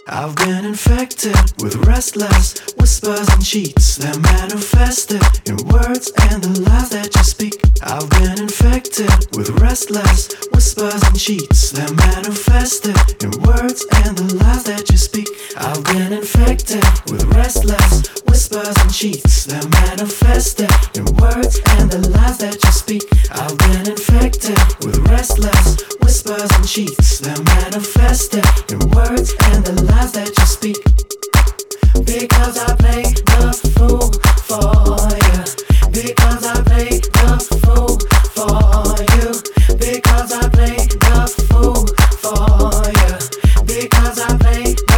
I've been infected with restless whispers and cheats that manifested in words and the lies that you speak. I've been infected with restless whispers and cheats that manifested in words and the lies that you speak. I've been infected with restless whispers and cheats that manifested in words and the lies that you speak. I've been infected with restless whispers and cheats that manifested in words and the lies that you speak. Because I play the fool for you. Because I play the fool for you. Because I play the fool for you. Because I play